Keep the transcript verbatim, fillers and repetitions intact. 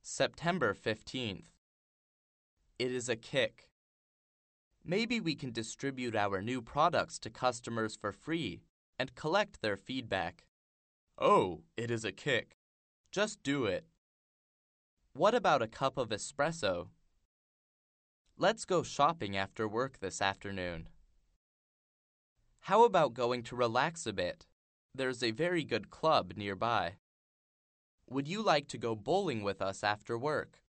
September fifteenth. It is a kick. Maybe we can distribute our new products to customers for free and collect their feedback. Oh, it is a kick. Just do it. What about a cup of espresso? Let's go shopping after work this afternoon. How about going to relax a bit? There's a very good club nearby. Would you like to go bowling with us after work?